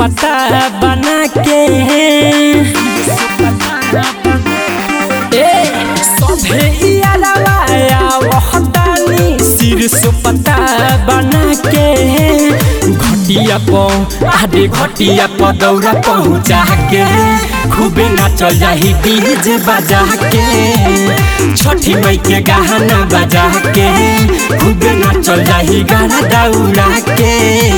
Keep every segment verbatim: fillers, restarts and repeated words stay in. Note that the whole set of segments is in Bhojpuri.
सोपता बना के ए सभे यारवाया वहदानी सिर सोपता बना के घटिया पौ आधे घटिया प दौरा पहुँचा के खूबे नाचल जाही डीजे बजा के छठी मई के गाना बजा के खूबे नाचल जाही गाना दौड़ा के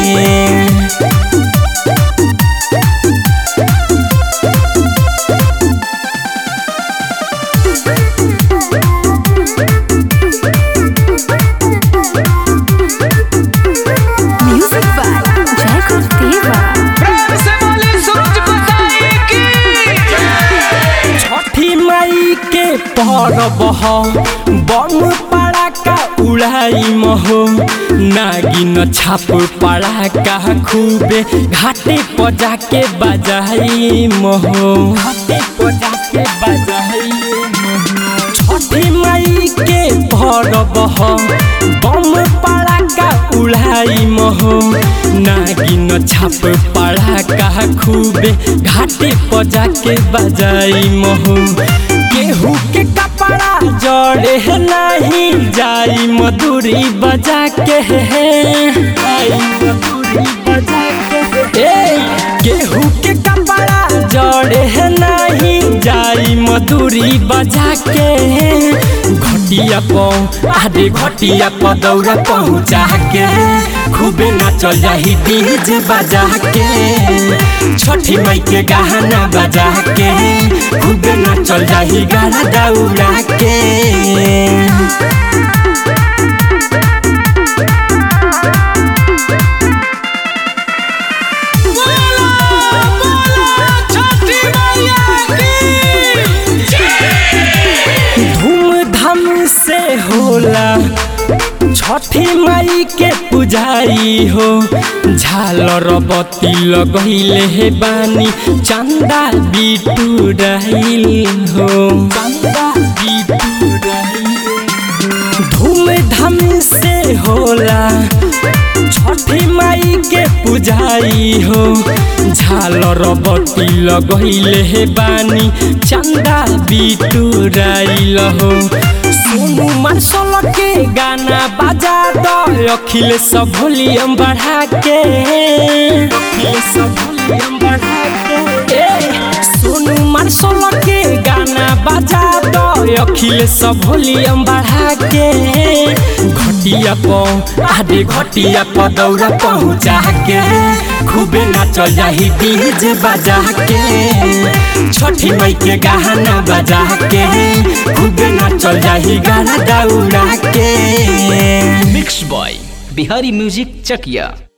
परब बम पड़ाका उड़ाई महो नागिन छाप पड़ाका खूबे घाटे पर जाके बजाई महो घाटे पर जाके बजाई महो छठी मई के परब बम पड़ाका उड़ाई महो नागिन छाप पड़ाका खूबे घाटे पर जाके बजाई महो केहू के कपड़ा जड़े नहीं जाई मधुरी बजा के आई मधुरी बजा के ए केहू के कपड़ा जड़े नहीं जाई मधुरी बजा के घटिया पौ आधे घटिया प दौरा पहुँचा के खूबे नाचल जाही डीजे बजा के छठी मई के गाना बजा के खूबे नाचल जाही गाना दौड़ा के होला छठी मई के पुजाई हो झालर बत्ती लगैले हे बानी चंदा बिटू रहिल हो चंदा बिटू रहिल धूमधाम से होला छठी मई के पुजाई हो झालर बत्ती लगैले हे बानी चंदा बिटू रहिल हो सोनू मानसल के गाना बजा दो अखिलेश वॉल्यूम बढ़ा के अखिलेश वॉल्यूम बढ़ा के ए सोनू मानसल के गाना बजा दो अखिलेश वॉल्यूम बढ़ा के घटिया पौ आधे घटिया प दौरा पहुँचा के खूबे नाचल जाही डीजे बजा के छठी मई के गाना बजा के खूबे नाचल जाही गाना दौड़ा के मिक्स बॉय बिहारी म्यूजिक चकिया।